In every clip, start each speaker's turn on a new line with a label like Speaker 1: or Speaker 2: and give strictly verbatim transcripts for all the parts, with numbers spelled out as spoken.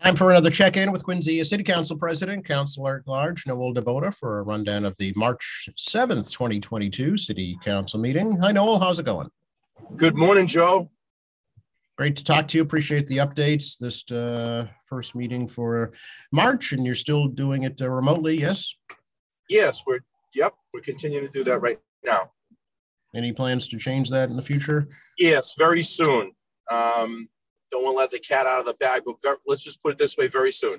Speaker 1: Time for another check-in with Quincy City Council President, Councilor at Large Noel DeBona, for a rundown of the March seventh, twenty twenty-two City Council meeting. Hi, Noel. How's it going?
Speaker 2: Good morning, Joe.
Speaker 1: Great to talk to you. Appreciate the updates. This uh, first meeting for March, and you're still doing it uh, remotely, yes?
Speaker 2: Yes, we're, yep, we're continuing to do that right now.
Speaker 1: Any plans to change that in the future?
Speaker 2: Yes, very soon. Um, don't want to let the cat out of the bag, but very, let's just put it this way, very soon.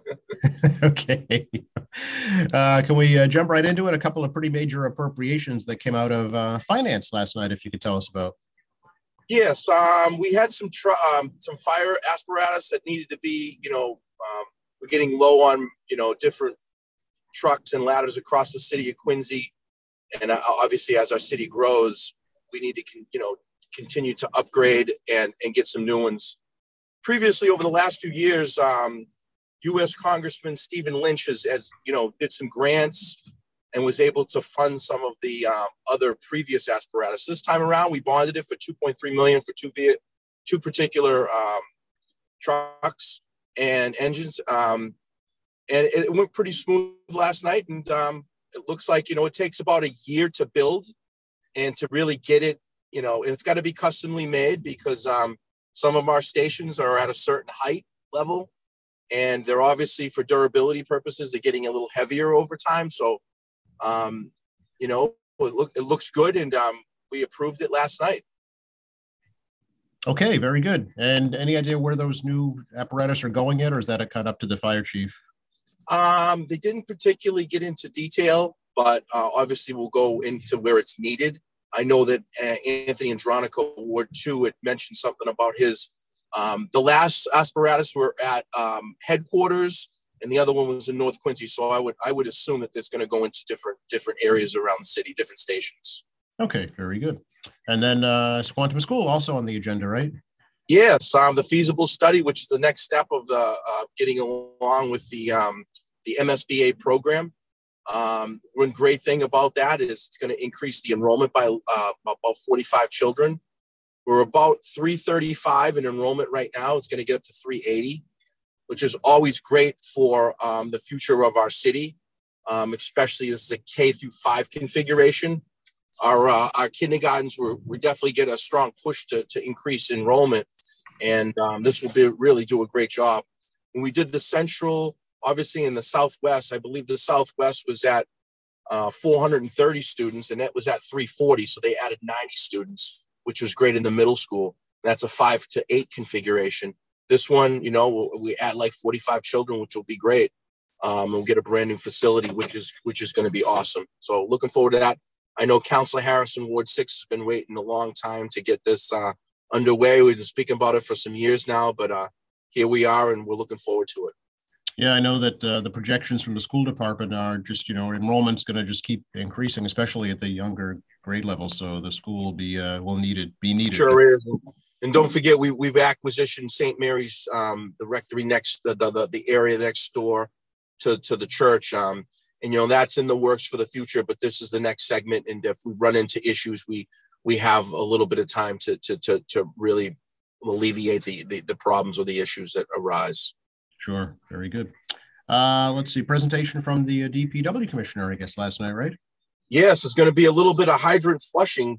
Speaker 1: Okay. Uh, can we uh, jump right into it? A couple of pretty major appropriations that came out of uh, finance last night, if you could tell us about.
Speaker 2: Yes, um, we had some tr- um, some fire apparatus that needed to be, you know, um, we're getting low on, you know, different trucks and ladders across the city of Quincy. And uh, obviously, as our city grows, we need to, con- you know, continue to upgrade and, and get some new ones. Previously, over the last few years, um, U S Congressman Stephen Lynch has, has, you know, did some grants and was able to fund some of the um, other previous apparatus. This time around, we bonded it for two point three million dollars for two v- two particular um, trucks and engines. Um, and it went pretty smooth last night. And um, it looks like, you know, it takes about a year to build and to really get it, you know, it's got to be customly made because um, some of our stations are at a certain height level. And they're obviously, for durability purposes, they're getting a little heavier over time. So, um, you know, it, look, it looks good. And um, we approved it last night.
Speaker 1: Okay, very good. And any idea where those new apparatus are going yet, or is that a cut up to the fire chief?
Speaker 2: Um, they didn't particularly get into detail, but uh, obviously we'll go into where it's needed. I know that uh, Anthony Andronico, Ward two, had mentioned something about his, um, the last apparatus were at um, headquarters, and the other one was in North Quincy. So I would I would assume that that's going to go into different different areas around the city, different stations.
Speaker 1: Okay, very good. And then uh, Quantum School also on the agenda, right?
Speaker 2: Yes, um, the feasible study, which is the next step of the uh, getting along with the um, the M S B A program. Um, one great thing about that is it's going to increase the enrollment by uh, about forty-five children. We're about three thirty-five in enrollment right now. It's going to get up to three eighty, which is always great for um, the future of our city, um, especially this is a K through five configuration. Our uh, our kindergartens, we're, we definitely get a strong push to, to increase enrollment, and um, this will be really do a great job. When we did the central, obviously in the Southwest, I believe the Southwest was at uh, four hundred thirty students, and that was at three forty, so they added ninety students, which was great in the middle school. That's a five to eight configuration. This one, you know, we'll, we add like forty-five children, which will be great. Um, we'll get a brand new facility, which is which is going to be awesome. So looking forward to that. I know Councilor Harrison, Ward six, has been waiting a long time to get this uh, underway. We've been speaking about it for some years now, but uh, here we are, and we're looking forward to it.
Speaker 1: Yeah, I know that uh, the projections from the school department are just, you know, enrollment's going to just keep increasing, especially at the younger grade level. So the school will be uh, will need it, be needed.
Speaker 2: Sure is. And don't forget, we we've acquisitioned Saint Mary's, um, the rectory next, the, the the area next door to to the church. Um, And, you know, that's in the works for the future, but this is the next segment. And if we run into issues, we we have a little bit of time to to to, to really alleviate the, the the problems or the issues that arise.
Speaker 1: Sure. Very good. Uh, let's see. Presentation from the uh, D P W commissioner, I guess, last night, right?
Speaker 2: Yes, it's going to be a little bit of hydrant flushing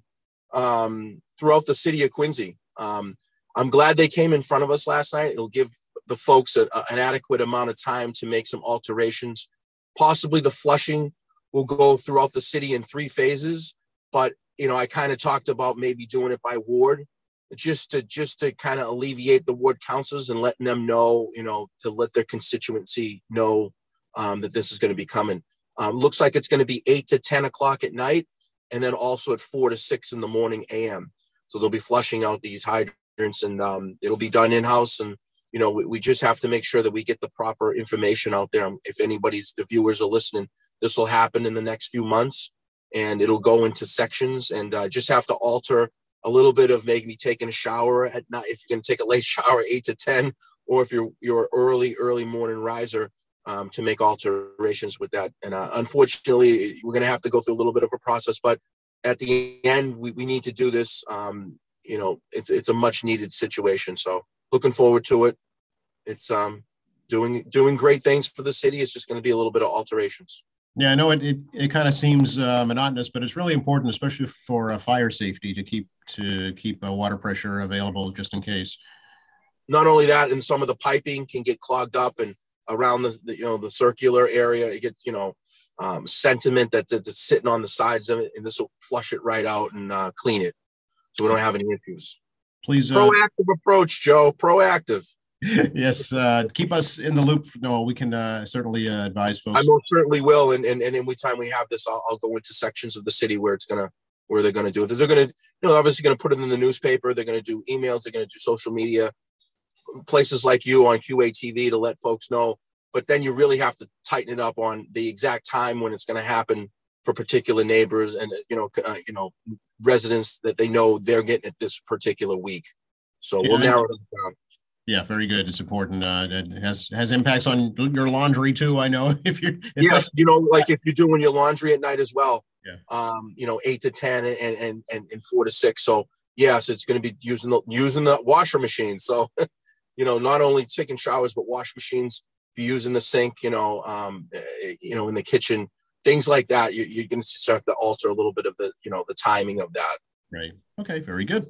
Speaker 2: um, throughout the city of Quincy. Um, I'm glad they came in front of us last night. It'll give the folks a, a, an adequate amount of time to make some alterations. Possibly the flushing will go throughout the city in three phases, but you know, I kind of talked about maybe doing it by ward, just to just to kind of alleviate the ward councils and letting them know, you know, to let their constituency know um, that this is going to be coming. Um, looks like it's going to be eight to ten o'clock at night, and then also at four to six in the morning a m. So they'll be flushing out these hydrants, and um, it'll be done in house. And you know, we, we just have to make sure that we get the proper information out there. If anybody's, the viewers are listening, this will happen in the next few months, and it'll go into sections, and uh, just have to alter a little bit of maybe taking a shower at night. If you're going to take a late shower, eight to ten, or if you're, you're early, early morning riser, um, to make alterations with that. And uh, unfortunately, we're going to have to go through a little bit of a process, but at the end, we, we need to do this. Um, you know, it's, it's a much needed situation. So looking forward to it. It's, um, doing doing great things for the city. It's just going to be a little bit of alterations.
Speaker 1: Yeah, I know it it, it kind of seems uh, monotonous, but it's really important, especially for uh, fire safety, to keep to keep uh, water pressure available just in case.
Speaker 2: Not only that, and some of the piping can get clogged up, and around the, the you know the circular area, it gets you know um, sediment that's, that's sitting on the sides of it, and this will flush it right out and uh, clean it, so we don't have any issues.
Speaker 1: Please, uh,
Speaker 2: proactive approach, Joe. Proactive.
Speaker 1: Yes, uh, keep us in the loop. No, we can uh, certainly uh, advise folks.
Speaker 2: I most certainly will, and and and every time we have this, I'll, I'll go into sections of the city where it's gonna where they're gonna do it. They're gonna, you know, obviously gonna put it in the newspaper. They're gonna do emails. They're gonna do social media, places like you on Q A T V to let folks know. But then you really have to tighten it up on the exact time when it's going to happen for particular neighbors and you know uh, you know residents that they know they're getting it this particular week. So
Speaker 1: Yeah,
Speaker 2: we'll narrow it down.
Speaker 1: Yeah, very good. It's important. Uh, it has has impacts on your laundry too. I know if you're,
Speaker 2: yes, you know, like if you're doing your laundry at night as well.
Speaker 1: Yeah.
Speaker 2: Um, you know, eight to ten and and and, and four to six. So yes, it's going to be using the using the washer machine. So, you know, not only taking showers but wash machines. If you're using the sink, you know, um, you know, in the kitchen, things like that. You, you're going to start to alter a little bit of the you know the timing of that.
Speaker 1: Right. Okay. Very good.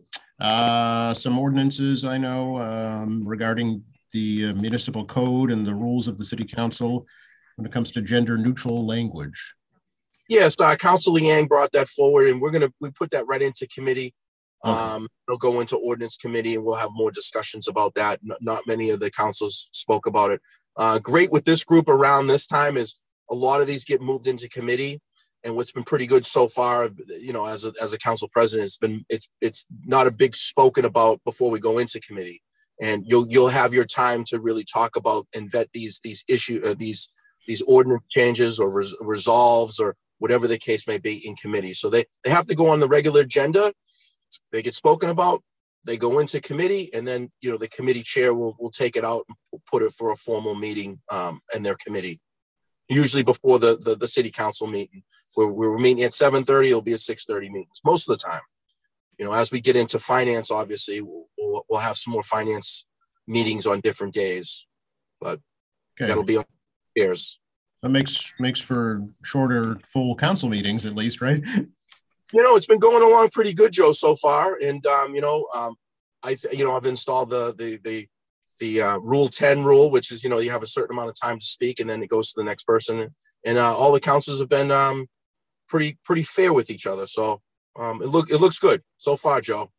Speaker 1: Uh, some ordinances I know um, regarding the uh, municipal code and the rules of the city council when it comes to gender neutral language.
Speaker 2: Yes, uh, Councilor Yang brought that forward, and we're gonna we put that right into committee.
Speaker 1: Okay.
Speaker 2: Um, it'll go into ordinance committee, and we'll have more discussions about that. N- not many of the councils spoke about it. Uh, great with this group around this time is a lot of these get moved into committee. And what's been pretty good so far, you know, as a as a council president, it's been it's it's not a big spoken about before we go into committee, and you'll you'll have your time to really talk about and vet these these issue uh, these these ordinance changes or res- resolves or whatever the case may be in committee. So they they have to go on the regular agenda. They get spoken about. They go into committee, and then you know the committee chair will will take it out and put it for a formal meeting um, in their committee. Usually before the, the, the city council meeting. We're, we're meeting at seven thirty, it'll be at six thirty meetings most of the time. You know, as we get into finance, obviously, we'll, we'll, we'll have some more finance meetings on different days, but
Speaker 1: Okay.
Speaker 2: that'll be on years.
Speaker 1: That makes makes for shorter full council meetings at least, right?
Speaker 2: You know, it's been going along pretty good, Joe, so far. And, um, you know, um, I, th- you know, I've installed the, the, the, the uh, rule ten rule, which is, you know, you have a certain amount of time to speak and then it goes to the next person. And uh, all the councils have been um, pretty, pretty fair with each other. So um, it look, it looks good so far, Joe.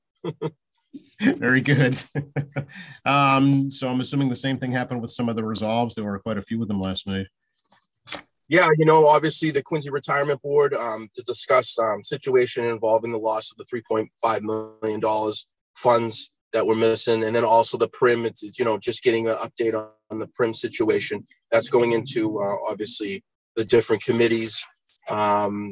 Speaker 1: Very good. um, so I'm assuming the same thing happened with some of the resolves. There were quite a few of them last night.
Speaker 2: Yeah, you know, obviously the Quincy Retirement Board um, to discuss um, situation involving the loss of the three point five million dollars funds that were missing. And then also the P R I M, it's, it's you know, just getting an update on, on the P R I M situation. That's going into, uh, obviously, the different committees. Um,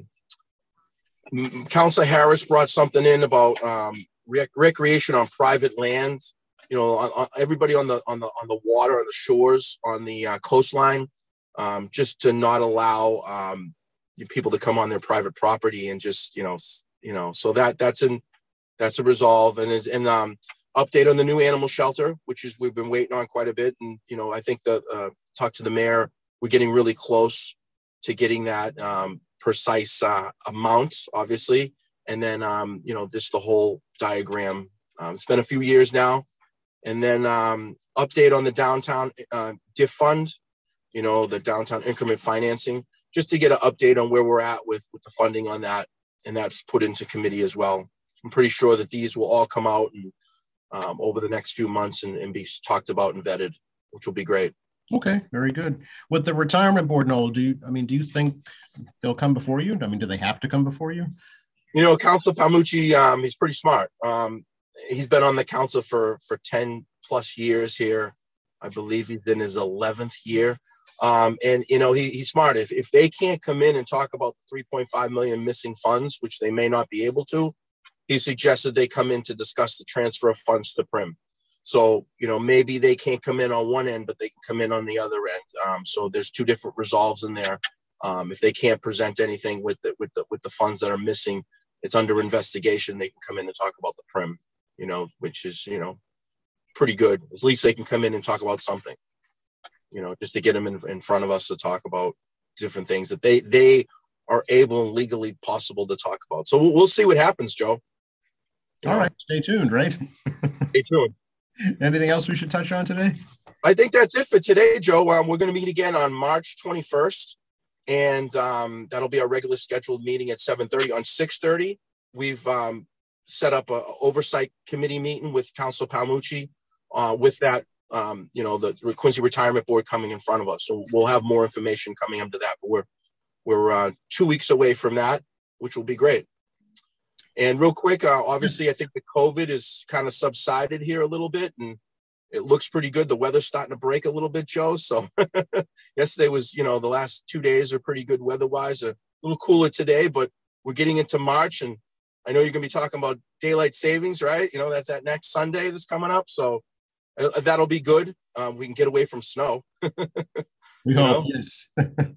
Speaker 2: Councilor Harris brought something in about um, rec- recreation on private land. You know, on, on everybody on the on the on the water, on the shores, on the uh, coastline, um, just to not allow um, people to come on their private property and just you know, you know. So that that's in that's a resolve, and is and um, update on the new animal shelter, which is we've been waiting on quite a bit, and you know, I think that uh, talk to the mayor. We're getting really close to getting that um, precise uh, amount, obviously, and then um, you know, this the whole diagram. Um, it's been a few years now. And then um, update on the downtown uh, D I F fund, you know, the downtown increment financing, just to get an update on where we're at with, with the funding on that. And that's put into committee as well. I'm pretty sure that these will all come out and, um, over the next few months and, and be talked about and vetted, which will be great.
Speaker 1: Okay, very good. With the retirement board, Noel, do you, I mean, do you think they'll come before you? I mean, do they have to come before you?
Speaker 2: You know, Councilor Palmucci, um, he's pretty smart. Um, he's been on the council for, for ten plus years here. I believe he's in his eleventh year. Um, and, you know, he, he's smart. If, if they can't come in and talk about the three point five million missing funds, which they may not be able to, he suggested they come in to discuss the transfer of funds to P R I M. So, you know, maybe they can't come in on one end, but they can come in on the other end. Um, so there's two different resolves in there. Um, if they can't present anything with the, with the, with the funds that are missing, it's under investigation. They can come in and talk about the P R I M, you know, which is, you know, pretty good. At least they can come in and talk about something. you know, just to get them in, in front of us to talk about different things that they they are able and legally possible to talk about. So we'll, we'll see what happens, Joe.
Speaker 1: You All know? right, stay tuned, right?
Speaker 2: Stay tuned.
Speaker 1: Anything else we should touch on today?
Speaker 2: I think that's it for today, Joe. Um, we're going to meet again on March twenty-first, and um, that'll be our regular scheduled meeting at seven thirty. On six thirty, we've um, set up a oversight committee meeting with Councilor Palmucci. Uh, with that, um, you know, the Quincy Retirement Board coming in front of us, so we'll have more information coming up to that. But we're we're uh, two weeks away from that, which will be great. And real quick, uh, obviously, I think the COVID is kind of subsided here a little bit, and it looks pretty good. The weather's starting to break a little bit, Joe. So yesterday was, you know, the last two days are pretty good weather-wise. A little cooler today, but we're getting into March, and I know you're going to be talking about daylight savings, right? You know, that's that next Sunday that's coming up. So uh, that'll be good. Um, we can get away from snow.
Speaker 1: We hope, yes.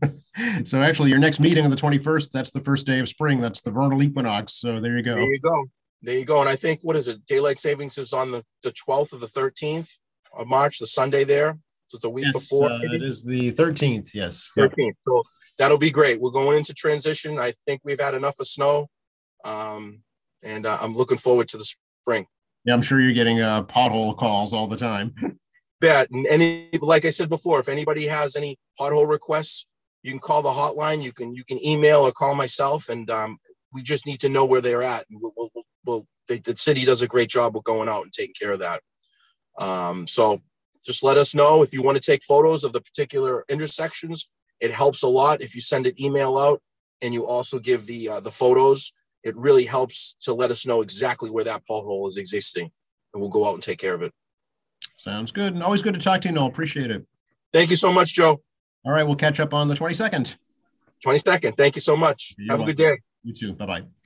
Speaker 1: So actually, your next meeting on the twenty-first, that's the first day of spring. That's the vernal equinox. So there you go.
Speaker 2: There you go. There you go. And I think, what is it? Daylight savings is on the, the twelfth or the thirteenth of March, the Sunday there. So it's a week
Speaker 1: yes,
Speaker 2: before.
Speaker 1: Uh, it is the thirteenth, yes.
Speaker 2: thirteenth. Yep. So that'll be great. We're going into transition. I think we've had enough of snow. Um, and uh, I'm looking forward to the spring.
Speaker 1: Yeah, I'm sure you're getting uh, pothole calls all the time.
Speaker 2: Bet. And any, like I said before, if anybody has any pothole requests, you can call the hotline. You can you can email or call myself, and um, we just need to know where they're at. And we'll, we'll, we'll they, the city does a great job of going out and taking care of that. Um, so just let us know if you want to take photos of the particular intersections. It helps a lot if you send an email out and you also give the uh, the photos. It really helps to let us know exactly where that pothole is existing, and we'll go out and take care of it.
Speaker 1: Sounds good. And always good to talk to you, Noel. Appreciate it.
Speaker 2: Thank you so much, Joe.
Speaker 1: All right. We'll catch up on the twenty-second.
Speaker 2: twenty-second. Thank you so much.
Speaker 1: You're
Speaker 2: Have
Speaker 1: welcome.
Speaker 2: a good day.
Speaker 1: You too. Bye-bye.